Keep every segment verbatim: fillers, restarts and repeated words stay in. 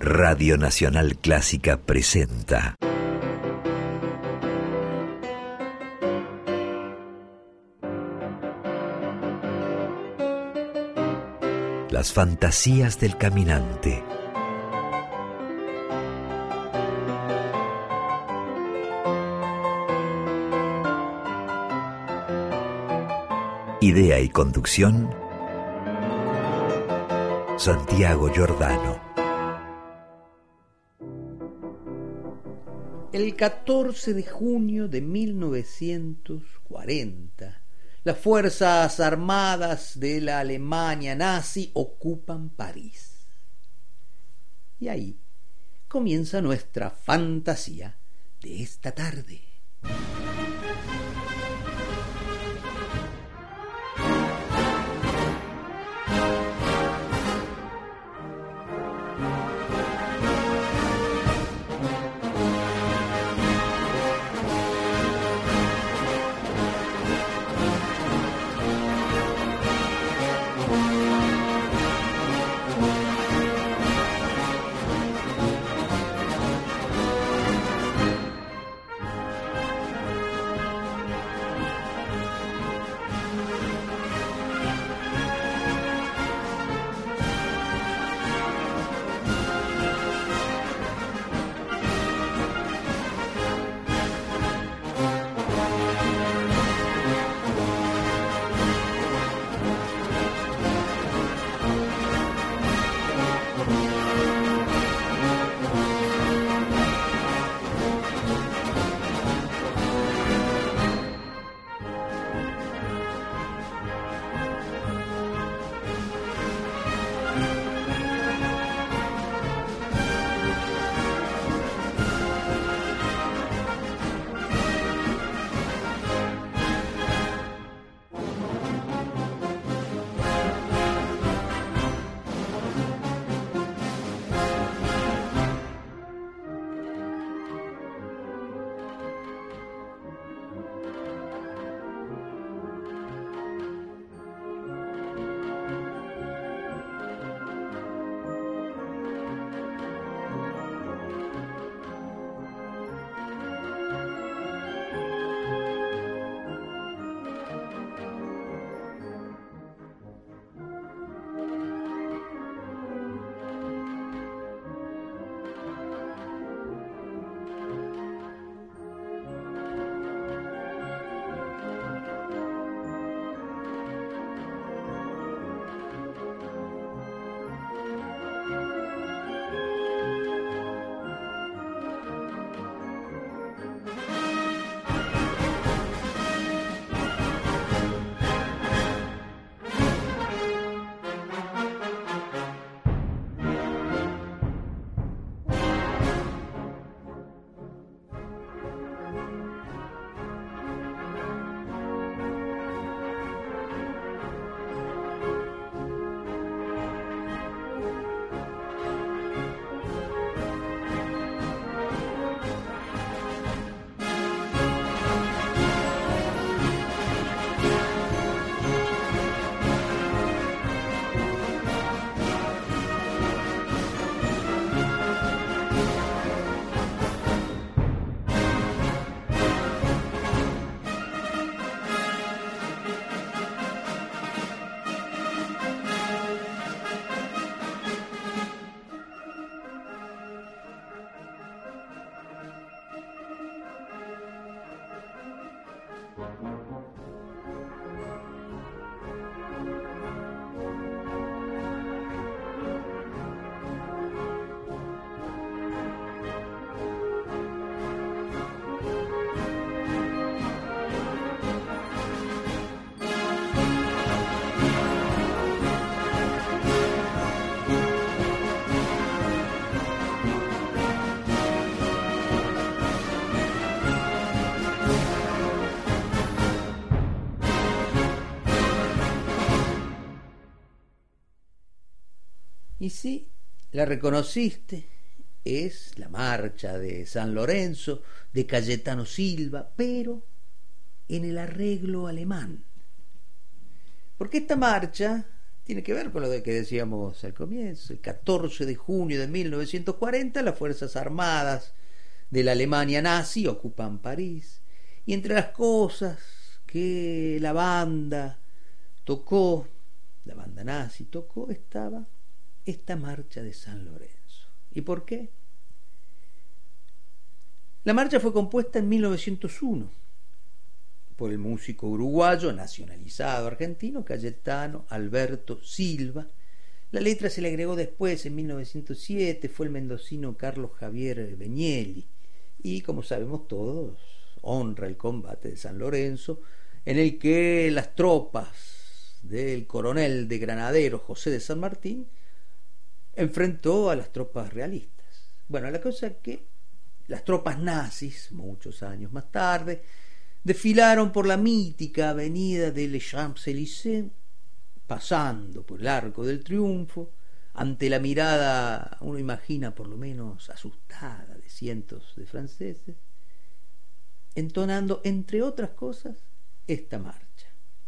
Radio Nacional Clásica presenta Las fantasías del caminante. Idea y conducción, Santiago Giordano. El catorce de junio de mil novecientos cuarenta, las fuerzas armadas de la Alemania nazi ocupan París. Y ahí comienza nuestra fantasía de esta tarde. Y sí, la reconociste, es la marcha de San Lorenzo, de Cayetano Silva, pero en el arreglo alemán. Porque esta marcha tiene que ver con lo de que decíamos al comienzo. El catorce de junio de mil novecientos cuarenta, las Fuerzas Armadas de la Alemania nazi ocupan París, y entre las cosas que la banda tocó, la banda nazi tocó, estaba esta marcha de San Lorenzo. ¿Y por qué? La marcha fue compuesta en mil novecientos uno por el músico uruguayo nacionalizado argentino Cayetano Alberto Silva. La letra se le agregó después, en mil novecientos siete, fue el mendocino Carlos Javier Beñelli, y como sabemos todos, honra el combate de San Lorenzo, en el que las tropas del coronel de granaderos José de San Martín enfrentó a las tropas realistas. Bueno, la cosa es que las tropas nazis, muchos años más tarde, desfilaron por la mítica avenida de Les Champs-Élysées, pasando por el Arco del Triunfo, ante la mirada, uno imagina por lo menos asustada, de cientos de franceses, entonando, entre otras cosas, esta marcha.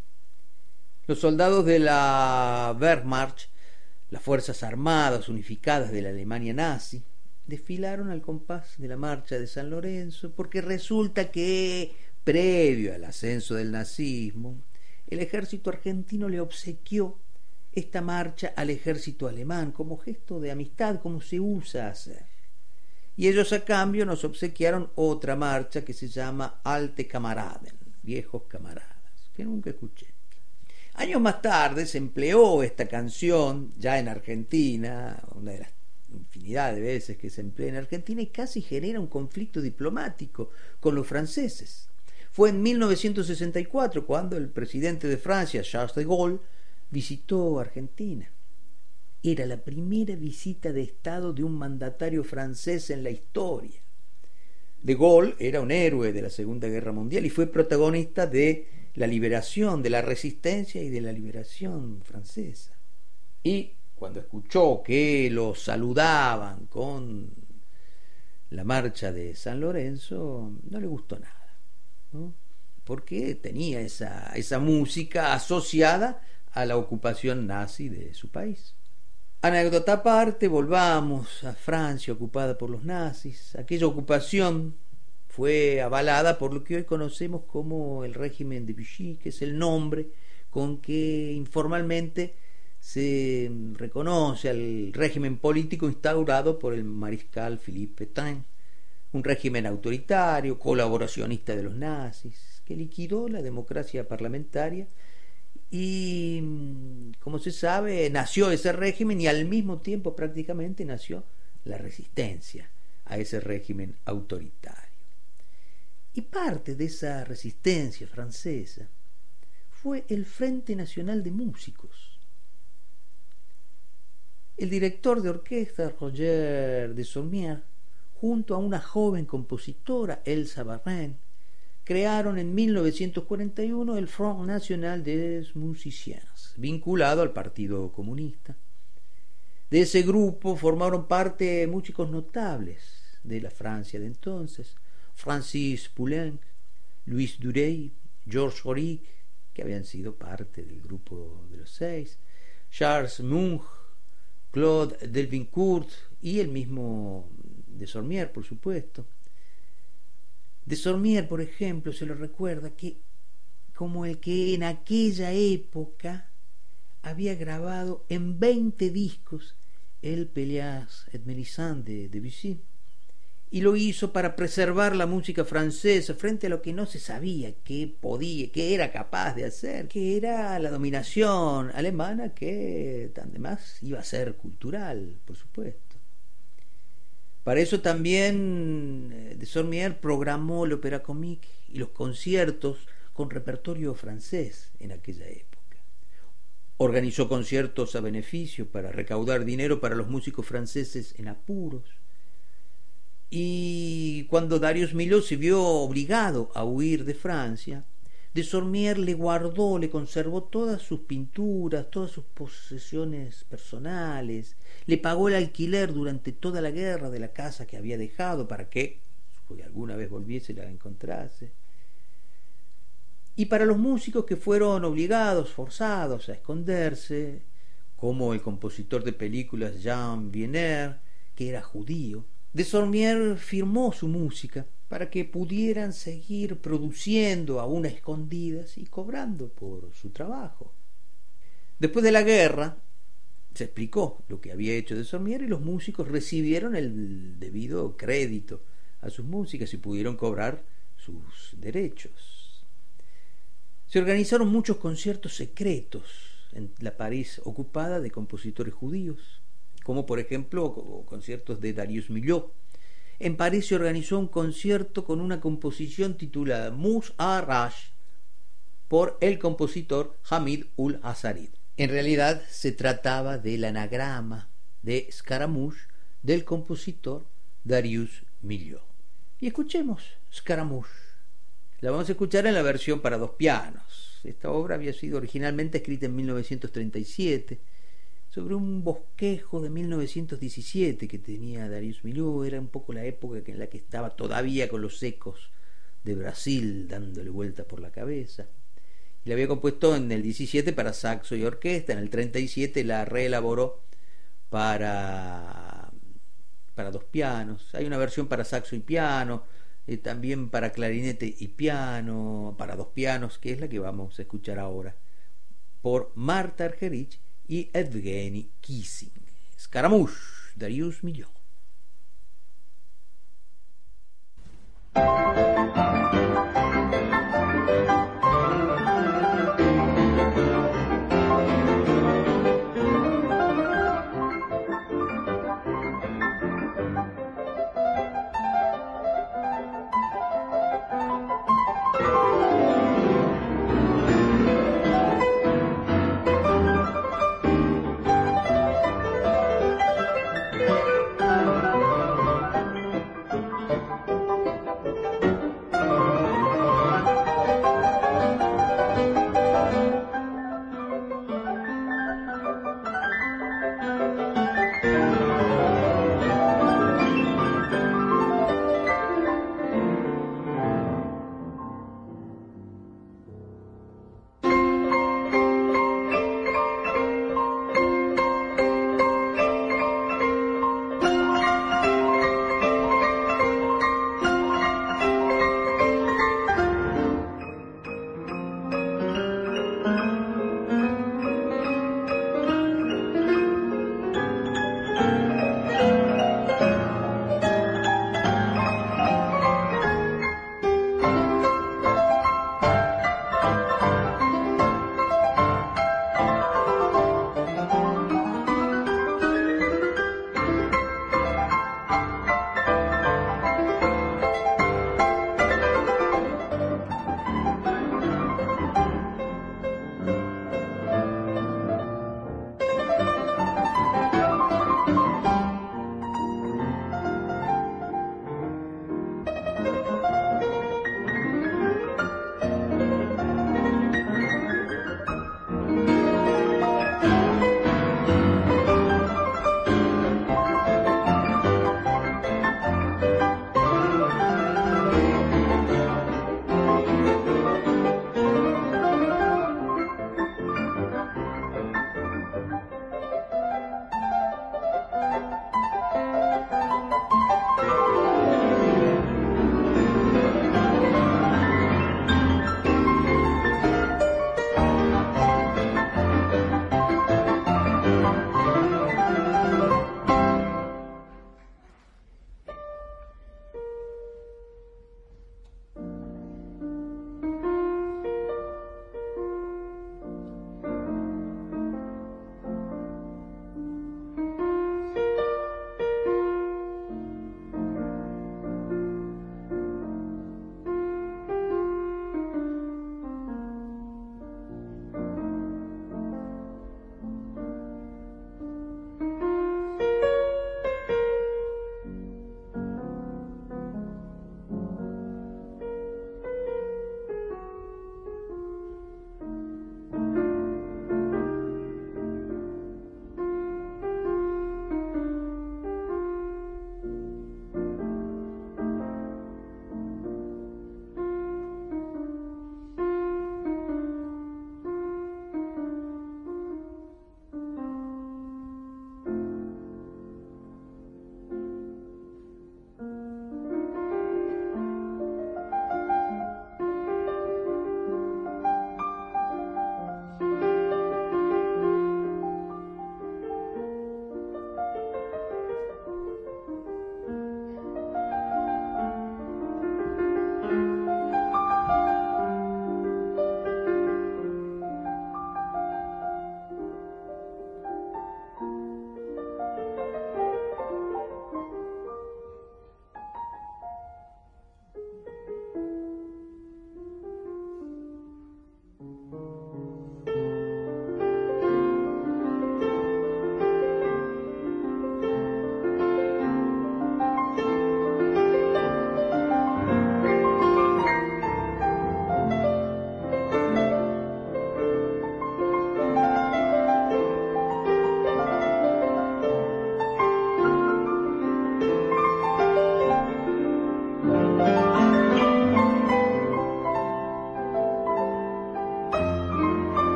Los soldados de la Wehrmacht, las Fuerzas Armadas Unificadas de la Alemania nazi, desfilaron al compás de la marcha de San Lorenzo, porque resulta que, previo al ascenso del nazismo, el ejército argentino le obsequió esta marcha al ejército alemán como gesto de amistad, como se usa hacer. Y ellos a cambio nos obsequiaron otra marcha que se llama Alte Kameraden, viejos camaradas, que nunca escuché. Años más tarde se empleó esta canción, ya en Argentina, una de las infinidad de veces que se emplea en Argentina, y casi genera un conflicto diplomático con los franceses. Fue en mil novecientos sesenta y cuatro cuando el presidente de Francia, Charles de Gaulle, visitó Argentina. Era la primera visita de Estado de un mandatario francés en la historia. De Gaulle era un héroe de la Segunda Guerra Mundial y fue protagonista de la liberación, de la resistencia y de la liberación francesa. Y cuando escuchó que lo saludaban con la marcha de San Lorenzo, no le gustó nada, ¿no? Porque tenía esa, esa música asociada a la ocupación nazi de su país. Anécdota aparte, volvamos a Francia ocupada por los nazis. Aquella ocupación fue avalada por lo que hoy conocemos como el régimen de Vichy, que es el nombre con que informalmente se reconoce al régimen político instaurado por el mariscal Philippe Pétain, un régimen autoritario, colaboracionista de los nazis, que liquidó la democracia parlamentaria y, como se sabe, nació ese régimen y al mismo tiempo prácticamente nació la resistencia a ese régimen autoritario. Y parte de esa resistencia francesa fue el Frente Nacional de Músicos. El director de orquesta, Roger de Sommières, junto a una joven compositora, Elsa Barren, crearon en mil novecientos cuarenta y uno el Front National des Musiciens, vinculado al Partido Comunista. De ese grupo formaron parte músicos notables de la Francia de entonces: Francis Poulenc, Louis Durey, Georges Auric, que habían sido parte del grupo de los seis, Charles Munch, Claude Delvincourt y el mismo de Sommières, por supuesto. De Sommières, por ejemplo, se lo recuerda que como el que en aquella época había grabado en veinte discos el Pelléas et Mélisande de Debussy, y lo hizo para preservar la música francesa frente a lo que no se sabía que podía, que era capaz de hacer, que era la dominación alemana, que además iba a ser cultural, por supuesto. Para eso también de Sommières programó el Opéra Comique y los conciertos con repertorio francés en aquella época. Organizó conciertos a beneficio para recaudar dinero para los músicos franceses en apuros. Y cuando Darius Milhaud se vio obligado a huir de Francia, de Sommières le guardó, le conservó todas sus pinturas, todas sus posesiones personales, le pagó el alquiler durante toda la guerra de la casa que había dejado para que, si alguna vez volviese, la encontrase. Y para los músicos que fueron obligados, forzados a esconderse, como el compositor de películas Jean Vienner, que era judío, Desormier firmó su música para que pudieran seguir produciendo aún a escondidas y cobrando por su trabajo. Después de la guerra, se explicó lo que había hecho Desormier y los músicos recibieron el debido crédito a sus músicas y pudieron cobrar sus derechos. Se organizaron muchos conciertos secretos en la París ocupada de compositores judíos, como por ejemplo conciertos de Darius Milhaud. En París se organizó un concierto con una composición titulada Mus Arash por el compositor Hamid ul Azarid. En realidad se trataba del anagrama de Scaramouche del compositor Darius Milhaud. Y escuchemos Scaramouche. La vamos a escuchar en la versión para dos pianos. Esta obra había sido originalmente escrita en mil novecientos treinta y siete sobre un bosquejo de mil novecientos diecisiete que tenía Darius Milhaud. Era un poco la época en la que estaba todavía con los ecos de Brasil dándole vuelta por la cabeza. Y la había compuesto en el diecisiete para saxo y orquesta. En el treinta y siete la reelaboró para, para dos pianos. Hay una versión para saxo y piano, eh, también para clarinete y piano, para dos pianos, que es la que vamos a escuchar ahora, por Marta Argerich y Evgeny Kissin. Scaramouche, Darius Milhaud.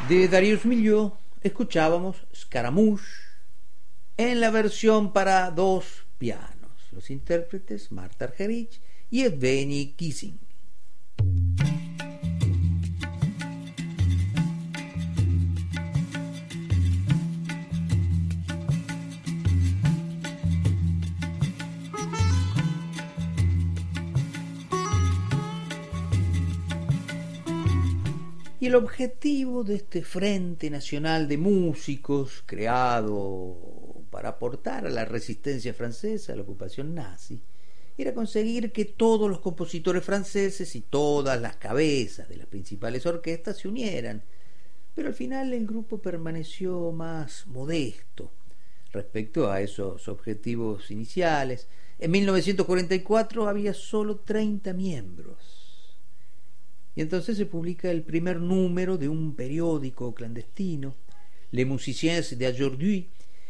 De Darius Milhaud escuchábamos Scaramouche en la versión para dos pianos, los intérpretes Martha Argerich y Evgeny Kissin. Y el objetivo de este Frente Nacional de Músicos, creado para aportar a la resistencia francesa a la ocupación nazi, era conseguir que todos los compositores franceses y todas las cabezas de las principales orquestas se unieran, pero al final el grupo permaneció más modesto respecto a esos objetivos iniciales. En mil novecientos cuarenta y cuatro había solo treinta miembros. Y entonces se publica el primer número de un periódico clandestino, Les Musiciens d'Aujourd'hui,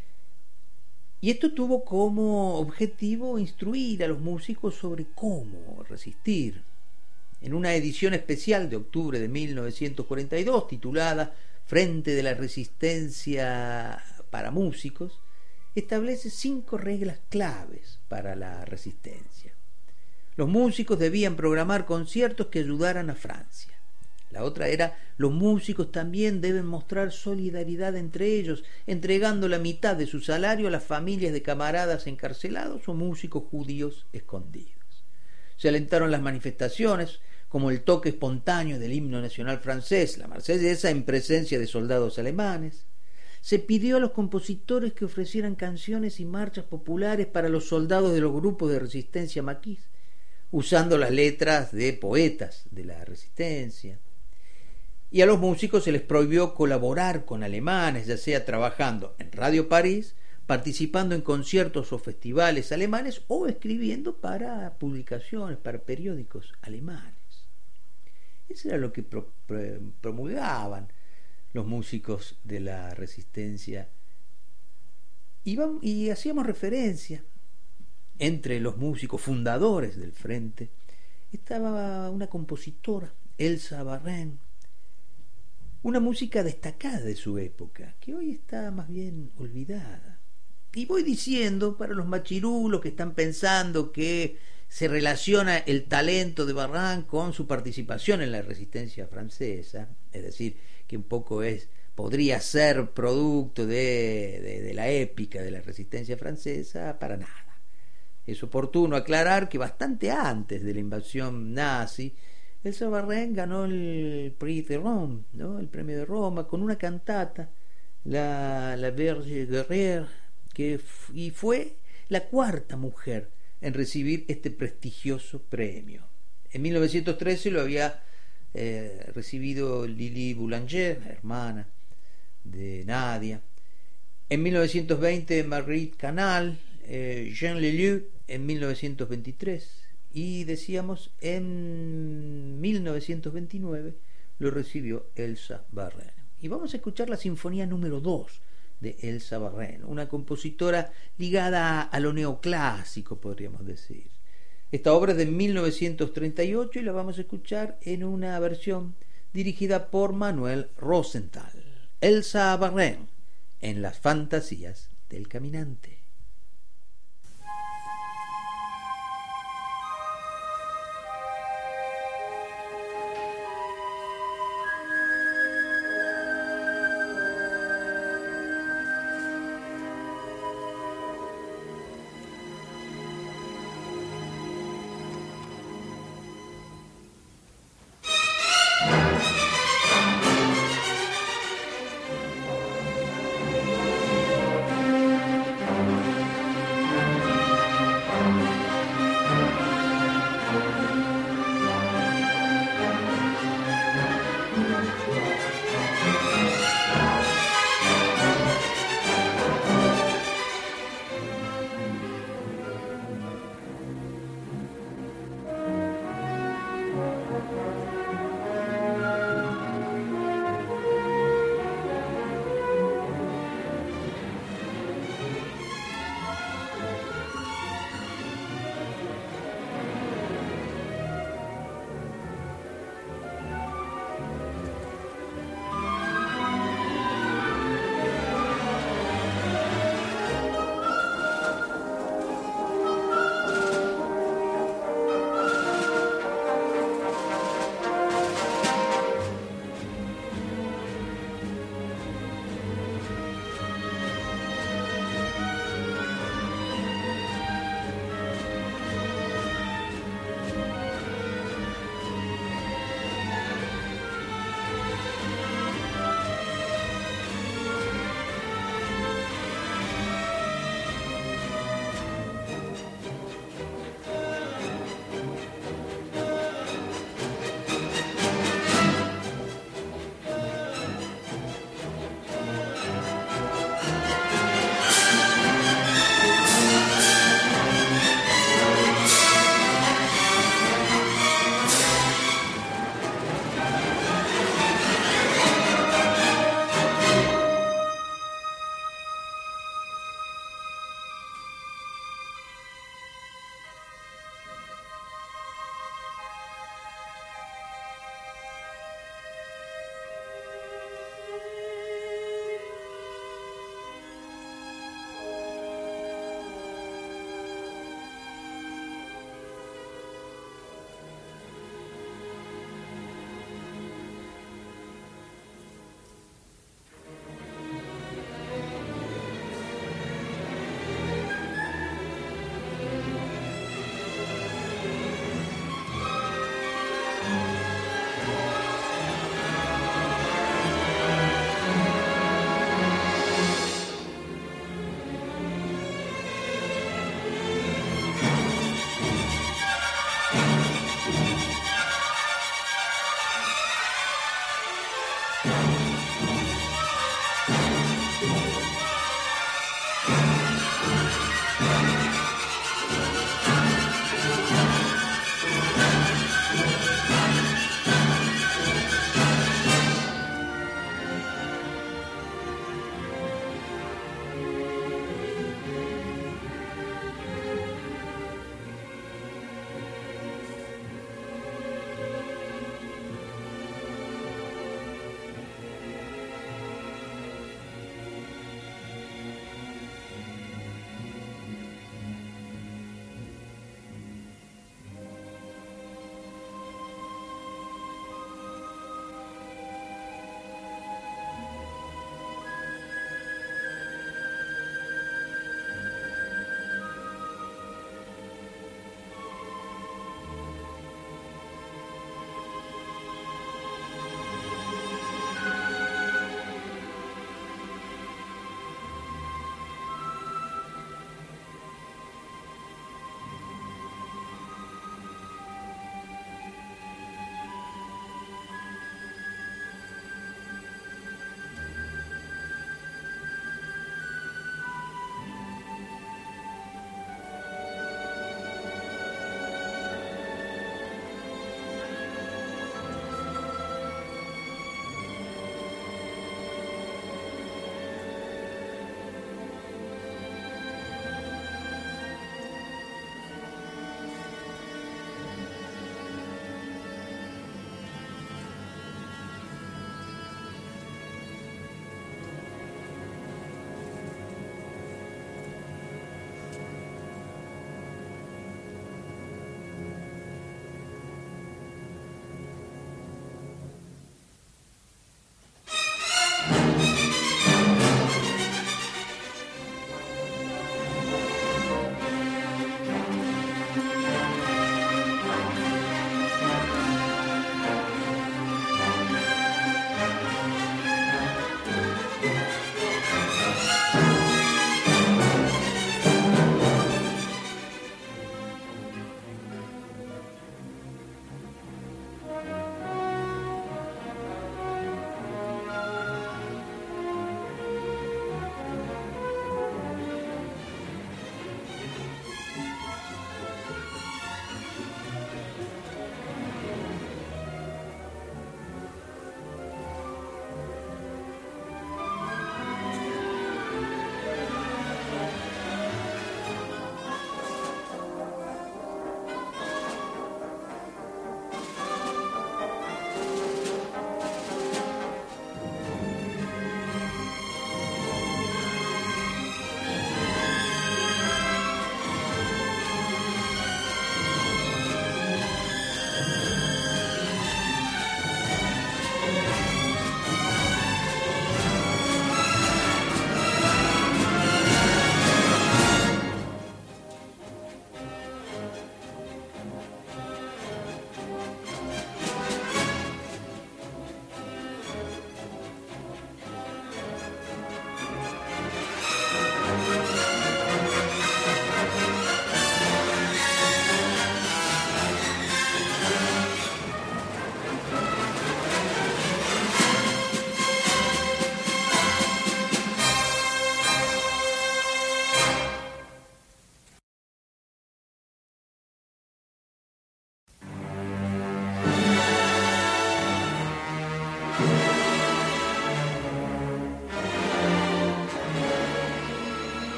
y esto tuvo como objetivo instruir a los músicos sobre cómo resistir. En una edición especial de octubre de mil novecientos cuarenta y dos, titulada Frente de la Resistencia para Músicos, establece cinco reglas claves para la resistencia. Los músicos debían programar conciertos que ayudaran a Francia. La otra era, los músicos también deben mostrar solidaridad entre ellos, entregando la mitad de su salario a las familias de camaradas encarcelados o músicos judíos escondidos. Se alentaron las manifestaciones, como el toque espontáneo del himno nacional francés, la Marsellesa, en presencia de soldados alemanes. Se pidió a los compositores que ofrecieran canciones y marchas populares para los soldados de los grupos de resistencia maquis, usando las letras de poetas de la resistencia. Y a los músicos se les prohibió colaborar con alemanes, ya sea trabajando en Radio París, participando en conciertos o festivales alemanes o escribiendo para publicaciones, para periódicos alemanes. Eso era lo que pro, pro, promulgaban los músicos de la resistencia. Y, vamos, y hacíamos referencia. Entre los músicos fundadores del Frente estaba una compositora, Elsa Barrén, una música destacada de su época, que hoy está más bien olvidada. Y voy diciendo, para los machirulos que están pensando que se relaciona el talento de Barrén con su participación en la resistencia francesa, es decir, que un poco es podría ser producto de, de, de la épica de la resistencia francesa, para nada. Es oportuno aclarar que bastante antes de la invasión nazi, Elsa Barrén ganó el Prix de Rome, ¿no? El premio de Roma, con una cantata, la, la Vierge Guerrière, que y fue la cuarta mujer en recibir este prestigioso premio. En mil novecientos trece lo había eh, recibido Lili Boulanger, hermana de Nadia. En mil novecientos veinte Marguerite Canal, eh, Jean Leleu en mil novecientos veintitrés, y decíamos en mil novecientos veintinueve lo recibió Elsa Barrén. Y vamos a escuchar la sinfonía número dos de Elsa Barrén, una compositora ligada a lo neoclásico, podríamos decir. Esta obra es de mil novecientos treinta y ocho y la vamos a escuchar en una versión dirigida por Manuel Rosenthal. Elsa Barrén en Las Fantasías del Caminante.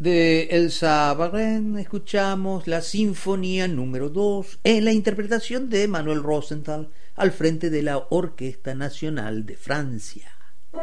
De Elsa Barren escuchamos la Sinfonía número dos en la interpretación de Manuel Rosenthal al frente de la Orquesta Nacional de Francia.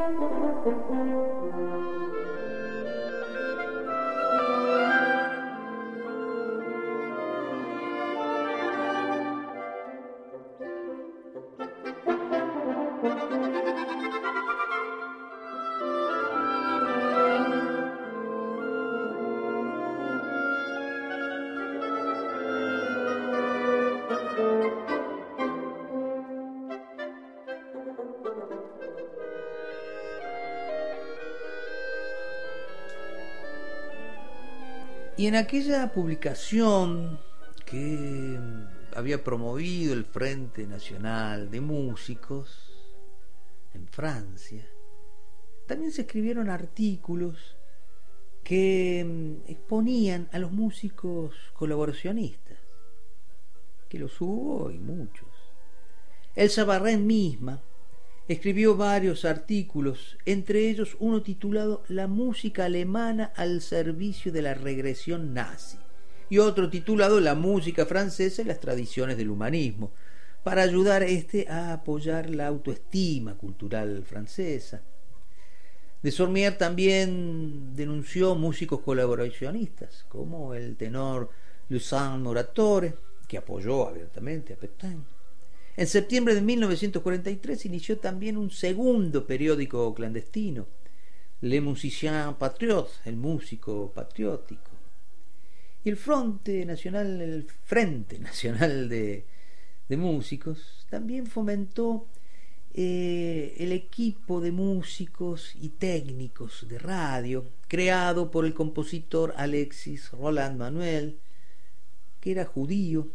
Y en aquella publicación que había promovido el Frente Nacional de Músicos en Francia, también se escribieron artículos que exponían a los músicos colaboracionistas, que los hubo y muchos. Elsa Barren misma escribió varios artículos, entre ellos uno titulado La música alemana al servicio de la regresión nazi y otro titulado La música francesa y las tradiciones del humanismo, para ayudar este a apoyar la autoestima cultural francesa. Desormier también denunció músicos colaboracionistas, como el tenor Lucien Moratore, que apoyó abiertamente a Pétain. En septiembre de mil novecientos cuarenta y tres inició también un segundo periódico clandestino, Le Musicien Patriote, el músico patriótico. Y el Frente Nacional, el Frente Nacional de, de Músicos también fomentó eh, el equipo de músicos y técnicos de radio, creado por el compositor Alexis Roland Manuel, que era judío.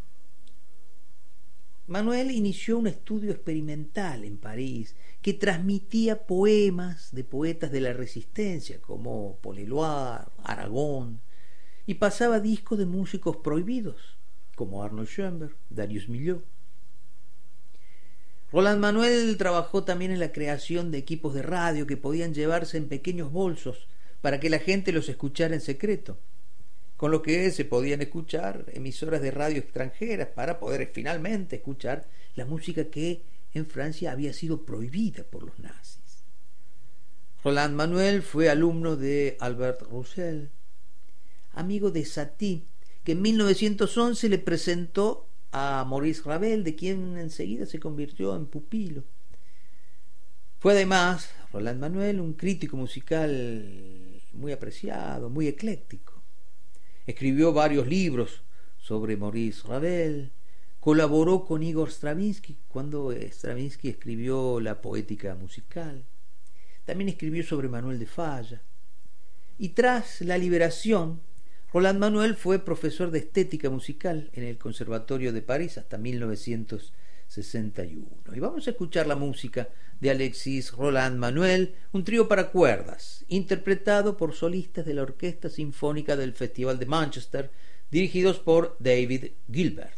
Manuel inició un estudio experimental en París que transmitía poemas de poetas de la Resistencia como Paul Éluard, Aragón, y pasaba discos de músicos prohibidos como Arnold Schoenberg, Darius Milhaud. Roland Manuel trabajó también en la creación de equipos de radio que podían llevarse en pequeños bolsos para que la gente los escuchara en secreto, con lo que se podían escuchar emisoras de radio extranjeras para poder finalmente escuchar la música que en Francia había sido prohibida por los nazis. Roland Manuel fue alumno de Albert Roussel, amigo de Satie, que en mil novecientos once le presentó a Maurice Ravel, de quien enseguida se convirtió en pupilo. Fue además Roland Manuel un crítico musical muy apreciado, muy ecléctico. Escribió varios libros sobre Maurice Ravel, colaboró con Igor Stravinsky cuando Stravinsky escribió la poética musical, también escribió sobre Manuel de Falla. Y tras la liberación, Roland Manuel fue profesor de estética musical en el Conservatorio de París hasta mil novecientos sesenta y uno. Y vamos a escuchar la música de Alexis Roland Manuel, un trío para cuerdas, interpretado por solistas de la Orquesta Sinfónica del Festival de Manchester, dirigidos por David Gilbert.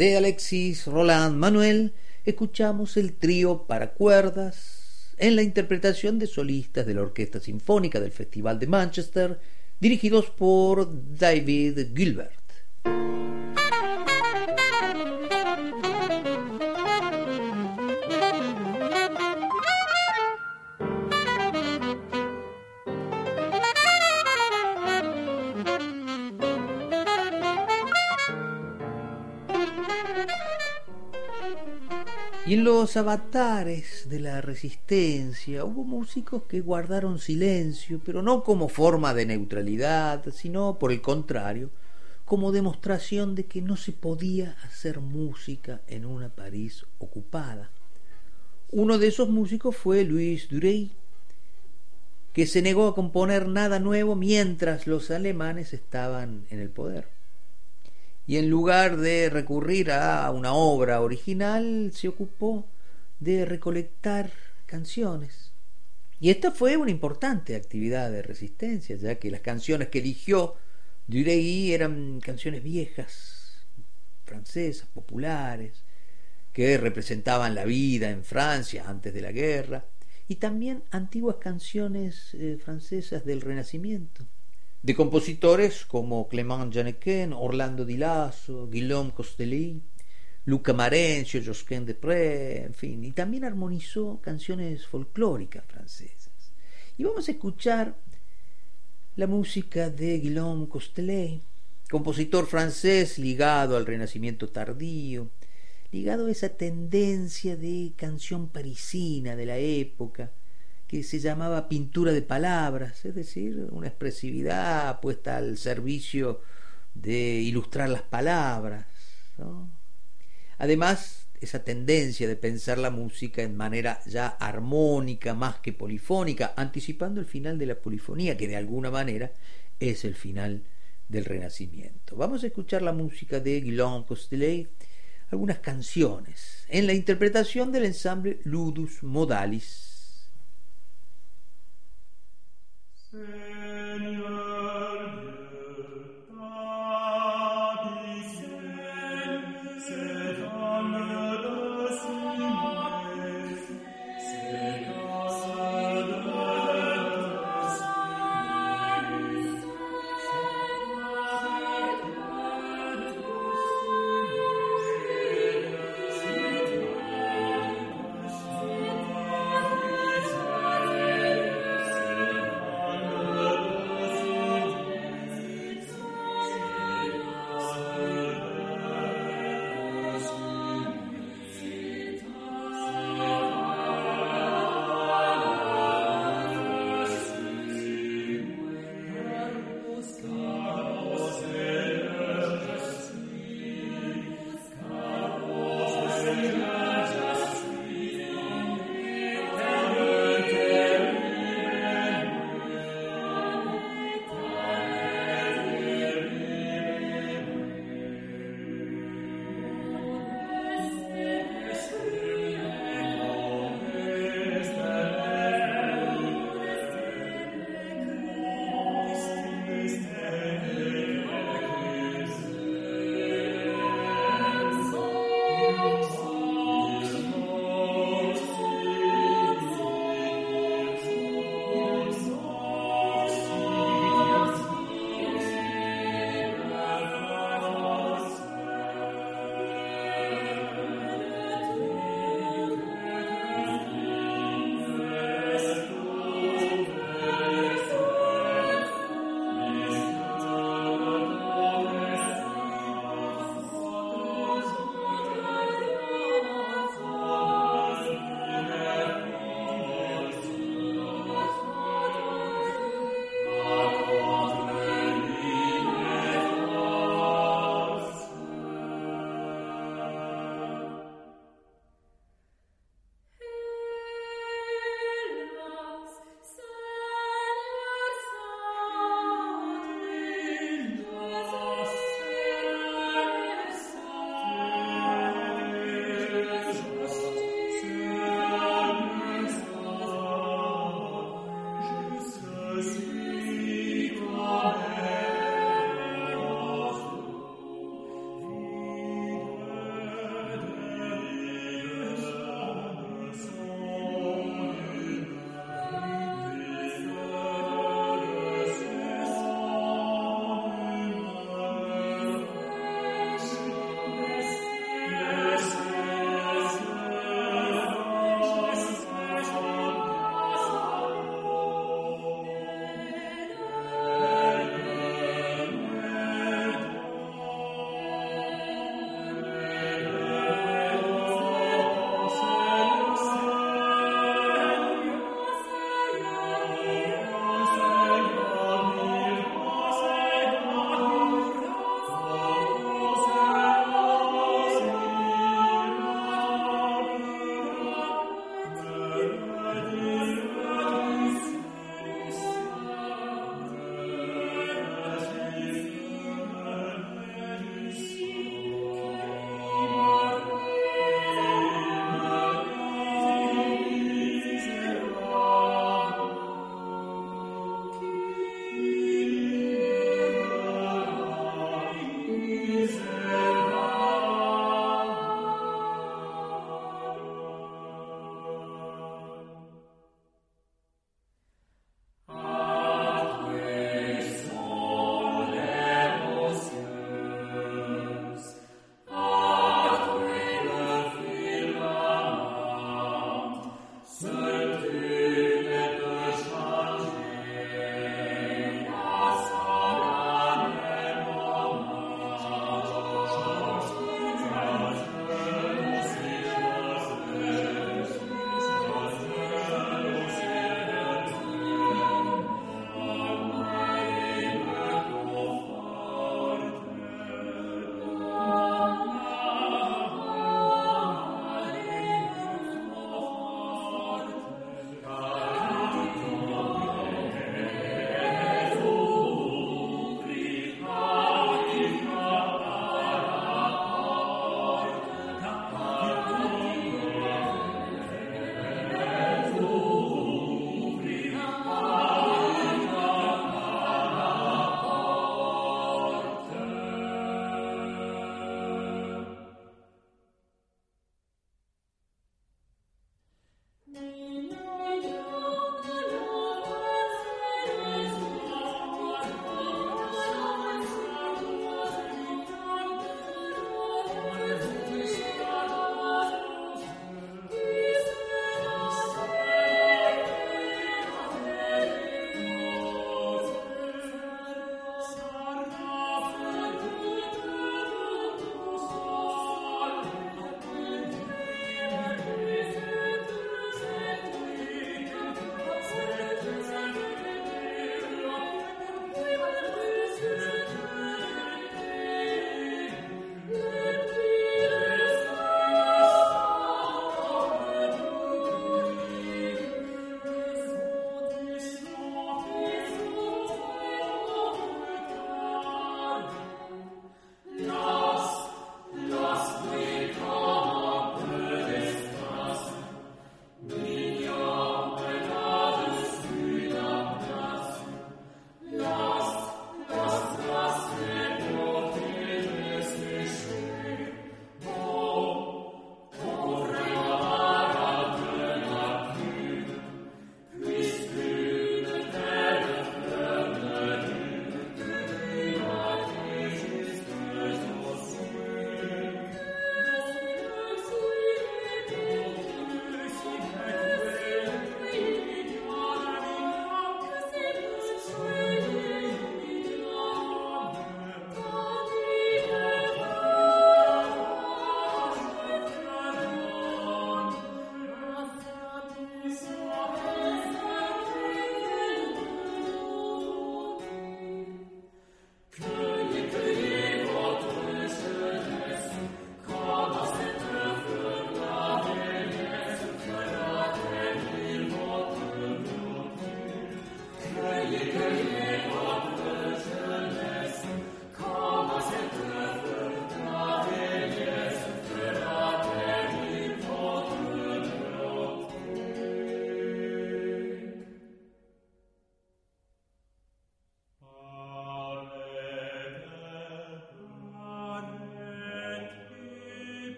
de Alexis Roland Manuel, escuchamos el trío para cuerdas en la interpretación de solistas de la Orquesta Sinfónica del Festival de Manchester, dirigidos por David Gilbert. Y en los avatares de la resistencia hubo músicos que guardaron silencio, pero no como forma de neutralidad, sino por el contrario, como demostración de que no se podía hacer música en una París ocupada. Uno de esos músicos fue Louis Duret, que se negó a componer nada nuevo mientras los alemanes estaban en el poder. Y en lugar de recurrir a una obra original, se ocupó de recolectar canciones. Y esta fue una importante actividad de resistencia, ya que las canciones que eligió Duret eran canciones viejas, francesas, populares, que representaban la vida en Francia antes de la guerra, y también antiguas canciones eh, francesas del Renacimiento, de compositores como Clément Jeannequin, Orlando Di Lasso, Guillaume Costelli, Luca Marencio, Josquin des Prez, en fin, y también armonizó canciones folclóricas francesas. Y vamos a escuchar la música de Guillaume Costelli, compositor francés ligado al Renacimiento tardío, ligado a esa tendencia de canción parisina de la época, que se llamaba pintura de palabras, es decir, una expresividad puesta al servicio de ilustrar las palabras, ¿no? Además, esa tendencia de pensar la música en manera ya armónica más que polifónica, anticipando el final de la polifonía, que de alguna manera es el final del Renacimiento. Vamos a escuchar la música de Guillaume Costelli, algunas canciones, en la interpretación del ensamble Ludus Modalis.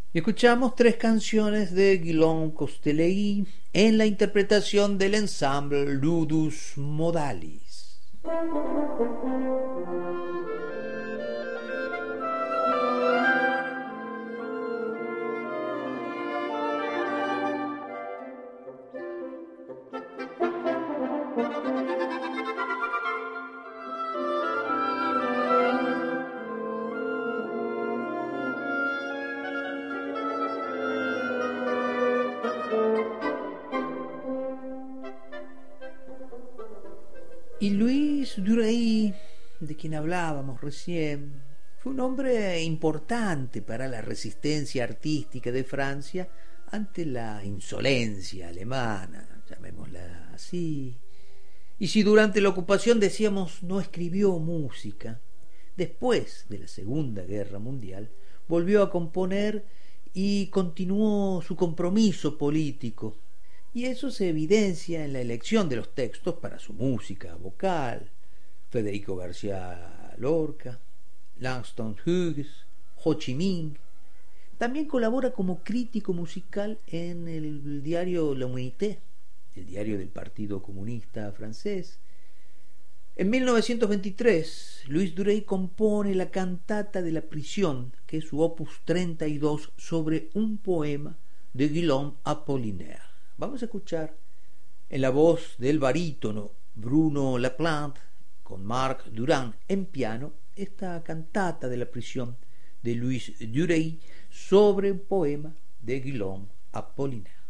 Y escuchamos tres canciones de Guillaume Costelli en la interpretación del ensemble Ludus Modalis. Y Louis Dureil, de quien hablábamos recién, fue un hombre importante para la resistencia artística de Francia ante la insolencia alemana, llamémosla así. Y si durante la ocupación decíamos no escribió música, después de la Segunda Guerra Mundial volvió a componer y continuó su compromiso político. Y eso se evidencia en la elección de los textos para su música vocal. Federico García Lorca, Langston Hughes, Ho Chi Minh. También colabora como crítico musical en el diario La Humanité, el diario del Partido Comunista francés. En mil novecientos veintitrés, Louis Dureil compone la cantata de la prisión, que es su opus treinta y dos, sobre un poema de Guillaume Apollinaire. Vamos a escuchar en la voz del barítono Bruno Laplante con Marc Durand en piano esta cantata de la prisión de Louis Dureil sobre un poema de Guillaume Apollinaire.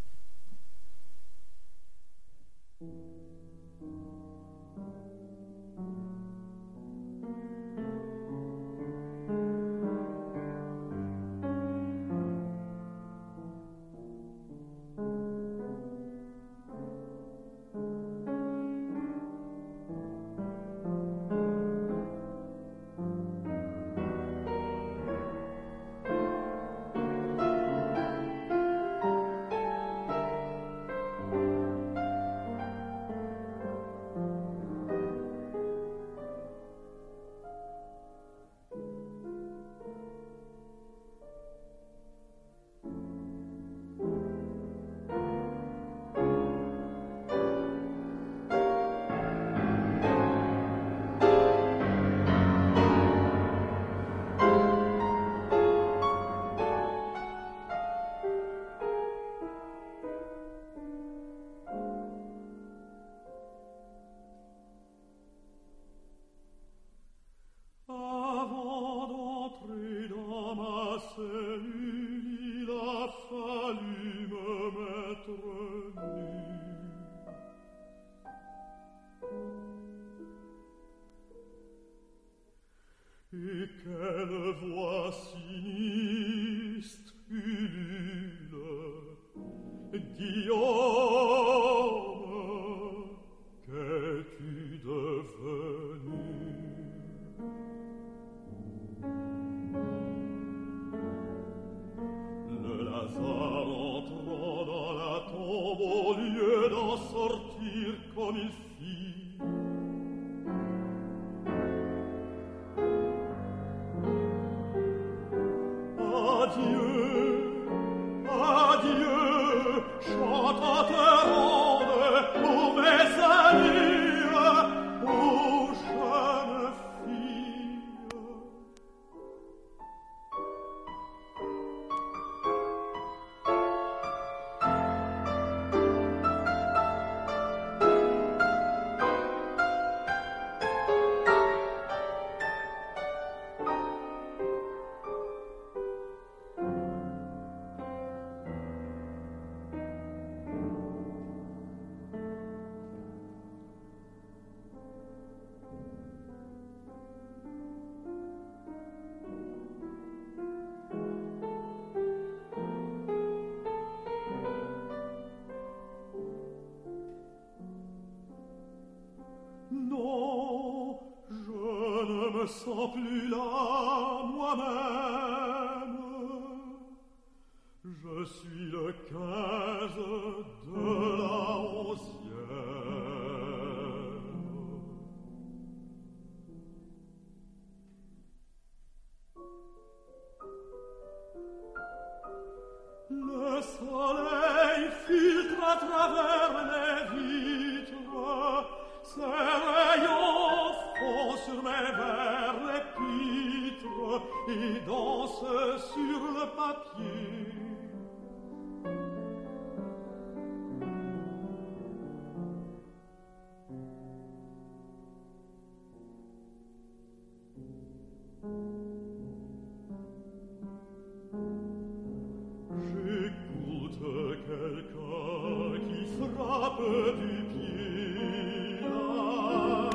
Sans plus là moi-même, je suis le quinze de la onzième. Ces rayons font sur mes vers les pitres et dansent sur le papier. J'écoute quelqu'un qui frappe du pied la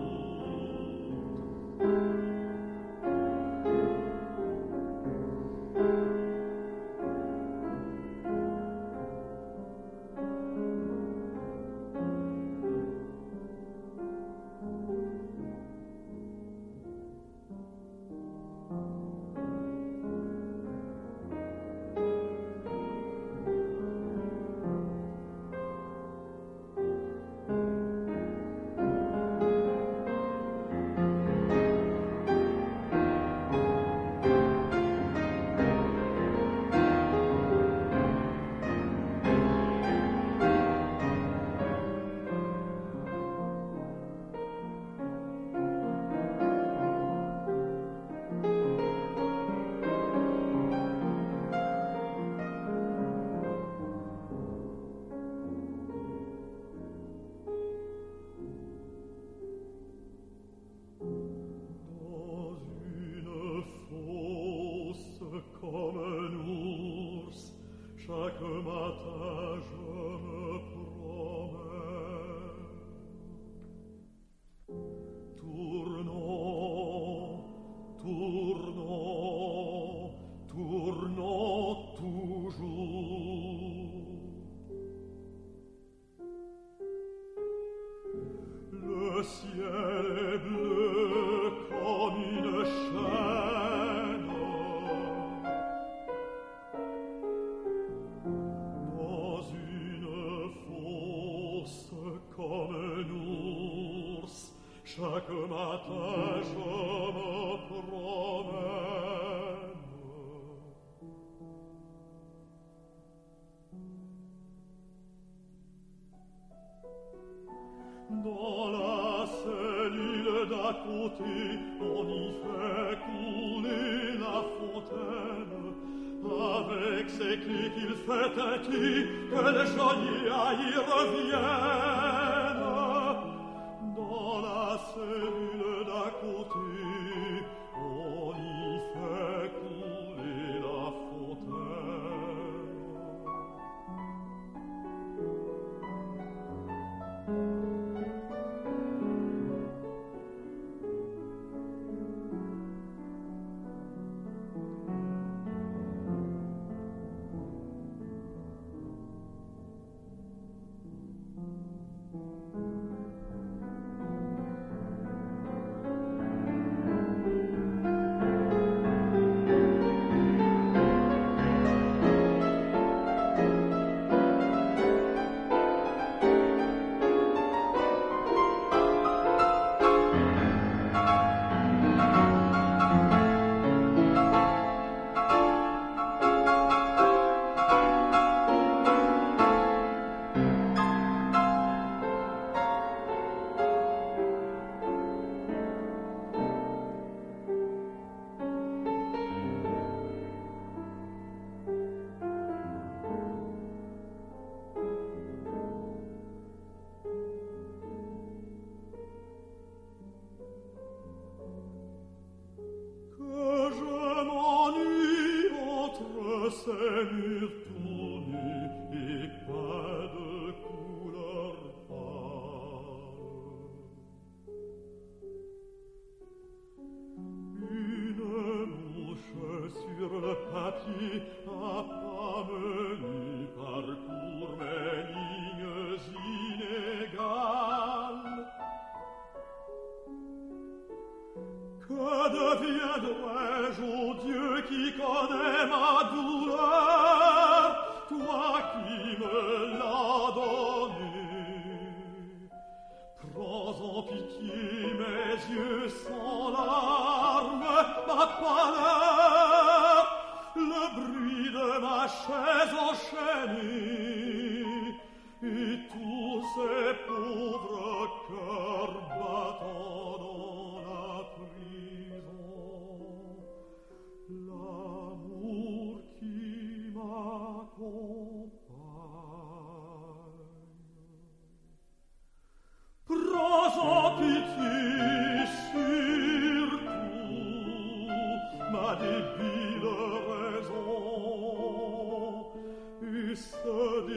chaque matin je me promène, tournons, tournons, tournons toujours. Le ciel est bleu comme une chaîne, comme un ours, chaque matin je me promène. Dans la cellule d'à côté, on y fait couler la fontaine. Avec ses clés qu'il fait ainsi que le geôlier y revienne. Dans la cellule d'à côté, on y fait couler la fontaine.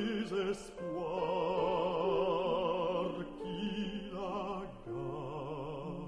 désespoir qui la gagne.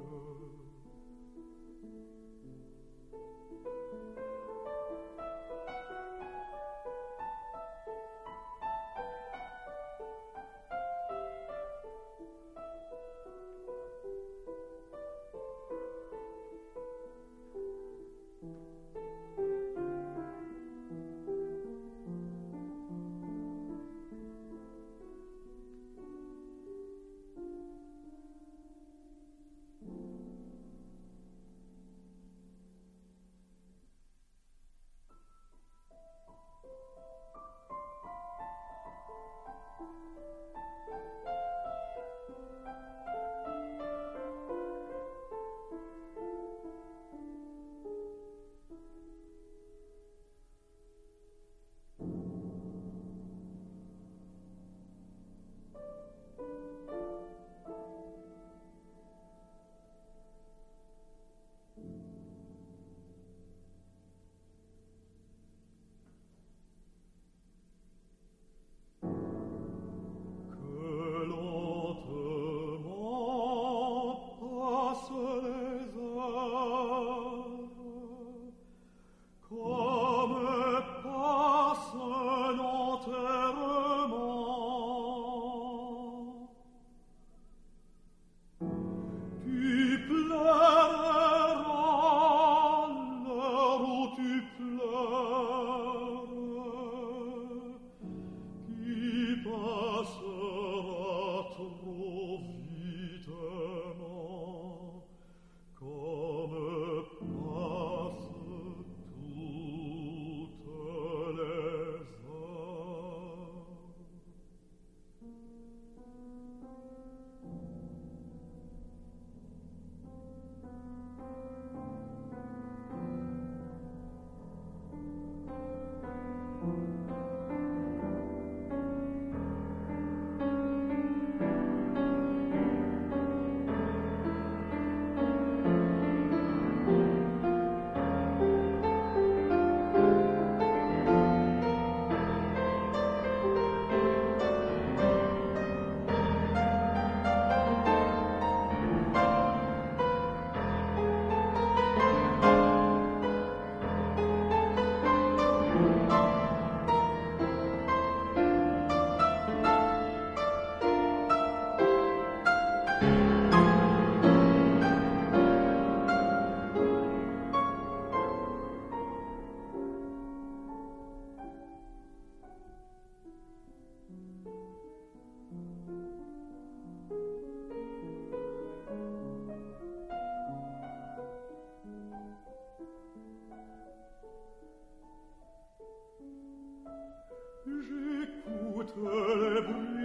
Le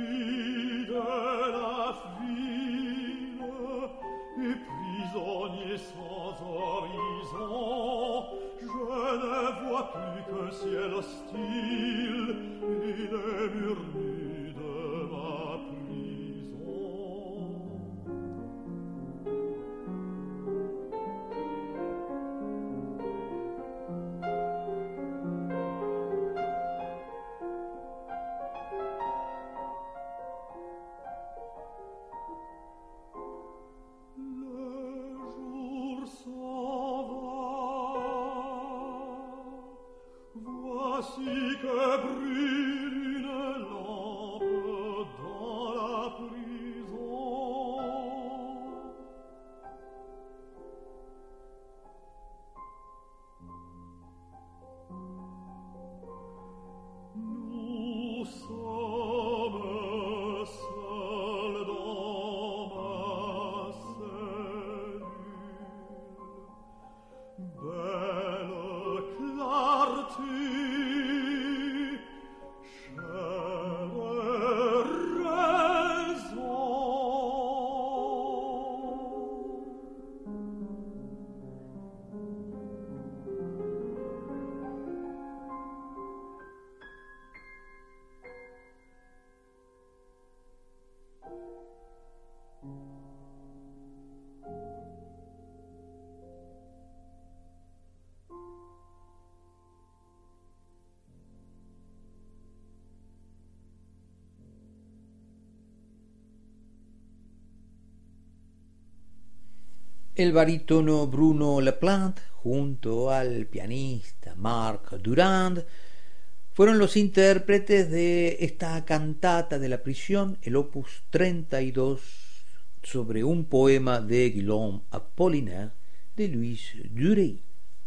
bruit de la ville et prisonnier sans horizon, je ne vois plus qu'un ciel hostile et les murs nus de ma prison. Voici que brûle une lampe El barítono Bruno Laplante, junto al pianista Marc Durand, fueron los intérpretes de esta cantata de la prisión, el opus treinta y dos, sobre un poema de Guillaume Apollinaire de Louis Duret.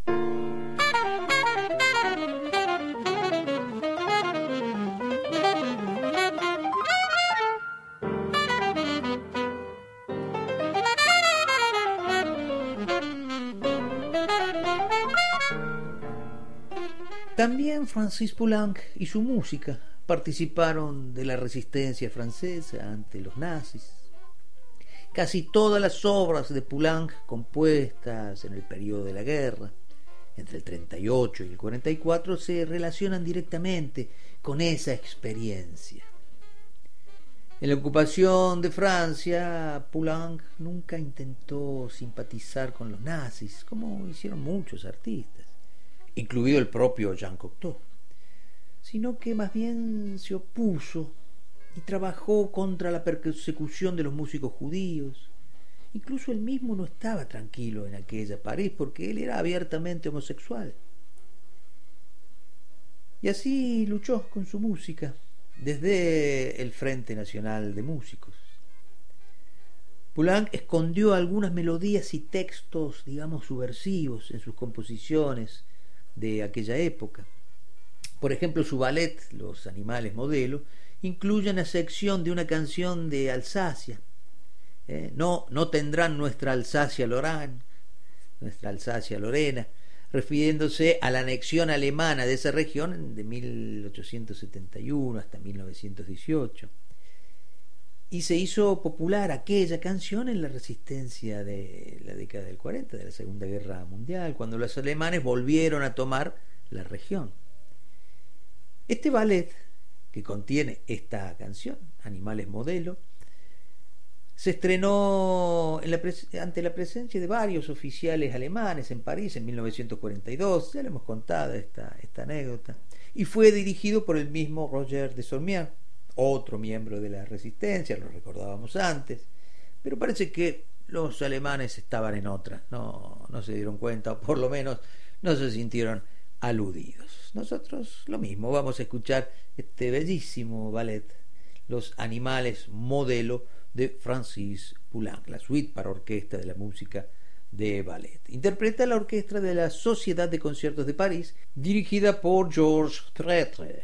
También Francis Poulenc y su música participaron de la resistencia francesa ante los nazis. Casi todas las obras de Poulenc compuestas en el periodo de la guerra, entre el treinta y ocho y el cuarenta y cuatro, se relacionan directamente con esa experiencia. En la ocupación de Francia, Poulenc nunca intentó simpatizar con los nazis, como hicieron muchos artistas, incluido el propio Jean Cocteau, sino que más bien se opuso y trabajó contra la persecución de los músicos judíos. Incluso él mismo no estaba tranquilo en aquella París porque él era abiertamente homosexual. Y así luchó con su música desde el Frente Nacional de Músicos. Poulenc escondió algunas melodías y textos, digamos, subversivos en sus composiciones de aquella época. Por ejemplo, su ballet Los animales modelo incluye una sección de una canción de Alsacia. Eh, no, no tendrán nuestra Alsacia Lorraine, nuestra Alsacia Lorena, refiriéndose a la anexión alemana de esa región de mil ochocientos setenta y uno hasta mil novecientos dieciocho. Y se hizo popular aquella canción en la resistencia de la década del cuarenta, de la Segunda Guerra Mundial, cuando los alemanes volvieron a tomar la región. Este ballet, que contiene esta canción, Animales Modelo, se estrenó en la pres- ante la presencia de varios oficiales alemanes en París en mil novecientos cuarenta y dos, ya le hemos contado esta, esta anécdota, y fue dirigido por el mismo Roger de Sommières, otro miembro de la resistencia, lo recordábamos antes, pero parece que los alemanes estaban en otra, no, no se dieron cuenta, o por lo menos no se sintieron aludidos. Nosotros lo mismo, vamos a escuchar este bellísimo ballet, Los animales modelo, de Francis Poulenc, la suite para orquesta de la música de ballet. Interpreta la orquesta de la Sociedad de Conciertos de París, dirigida por Georges Tretre.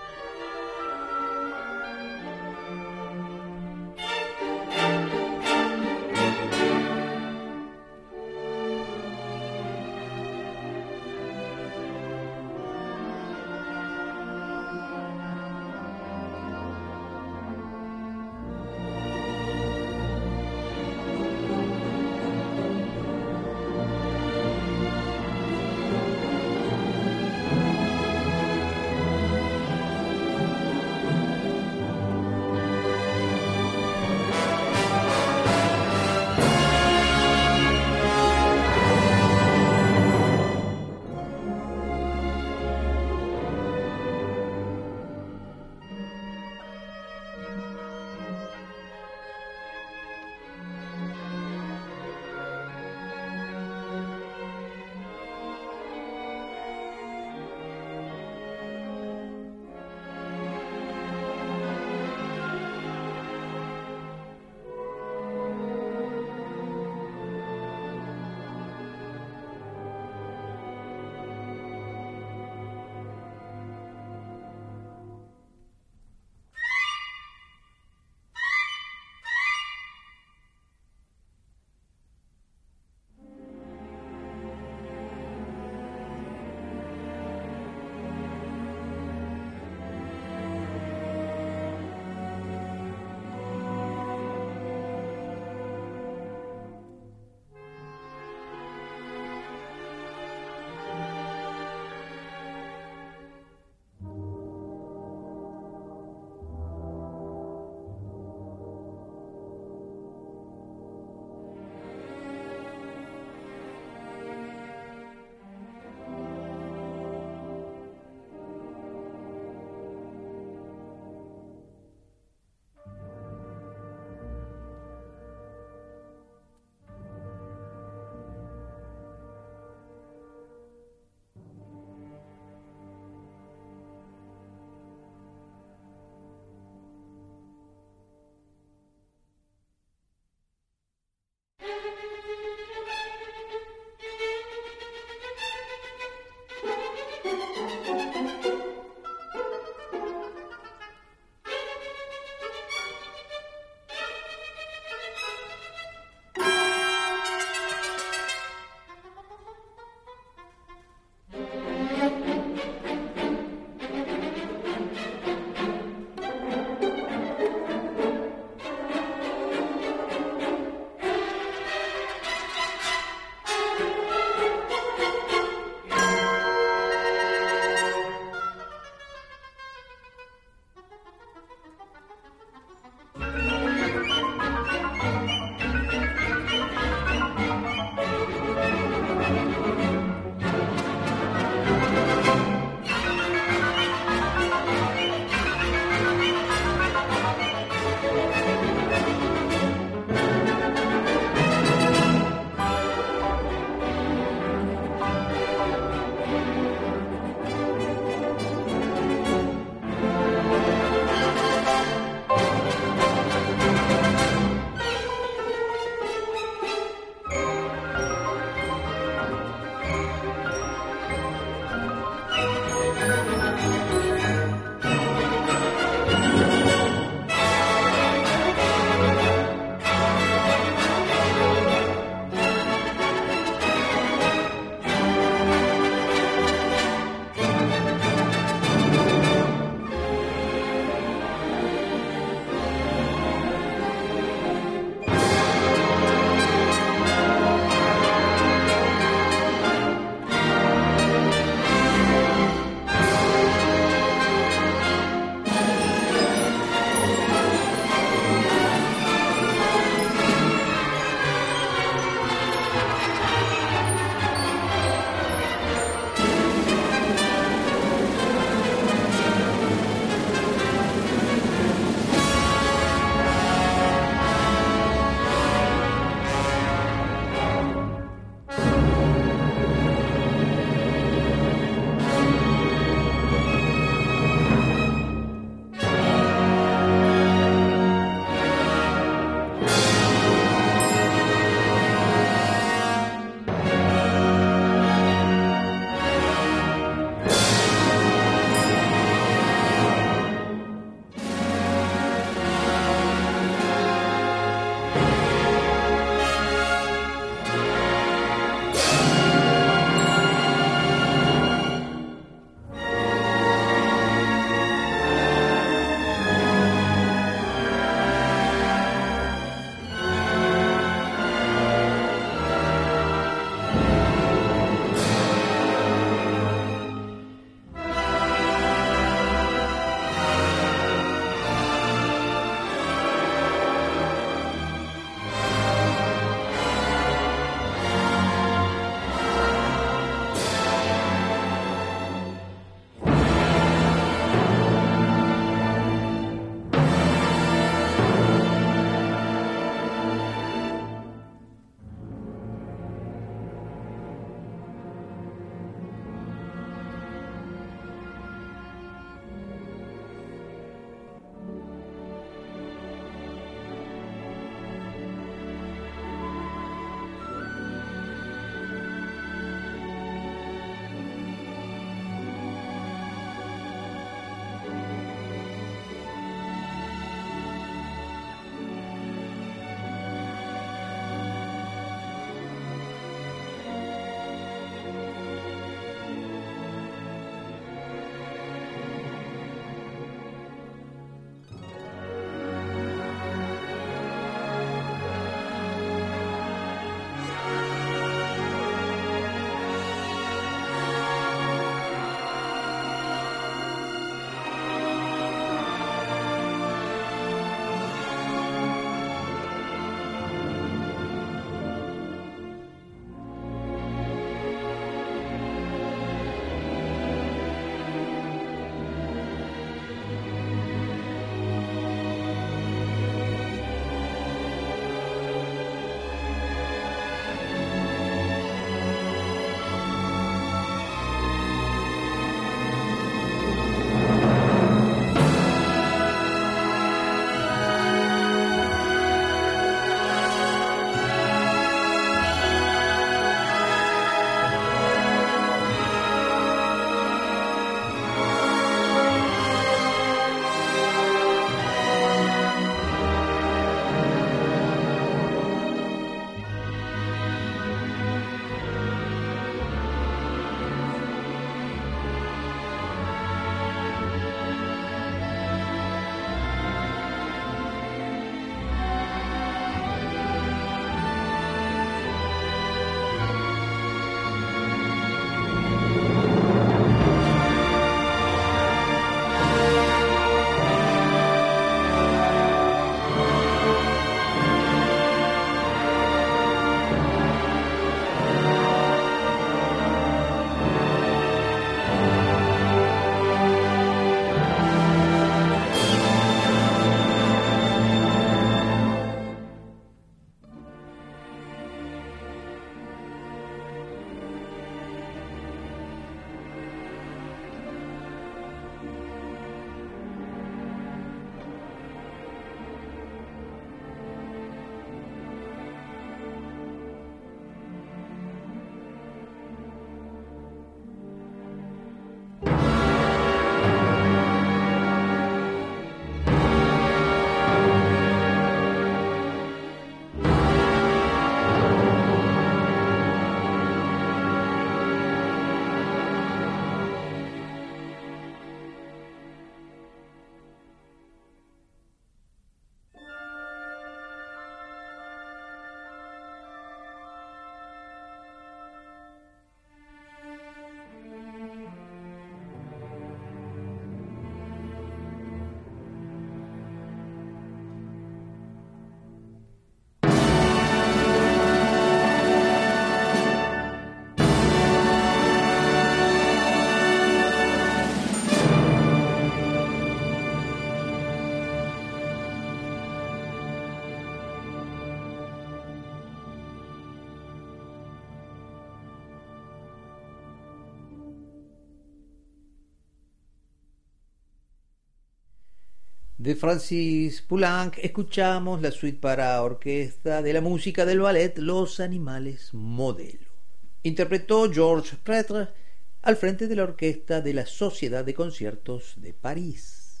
De Francis Poulenc escuchamos la suite para orquesta de la música del ballet Los Animales Modelo. Interpretó Georges Prêtre al frente de la orquesta de la Sociedad de Conciertos de París.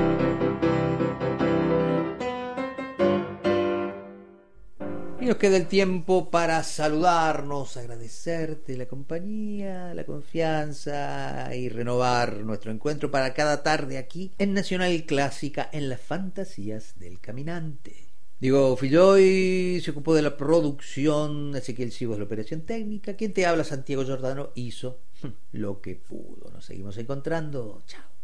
Y nos queda el tiempo para saludarnos, agradecerte la compañía, la confianza y renovar nuestro encuentro para cada tarde aquí en Nacional Clásica en las Fantasías del Caminante. Diego Filloy se ocupó de la producción, Ezequiel Cibos de la operación técnica, quien te habla, Santiago Giordano, hizo lo que pudo. Nos seguimos encontrando. Chao.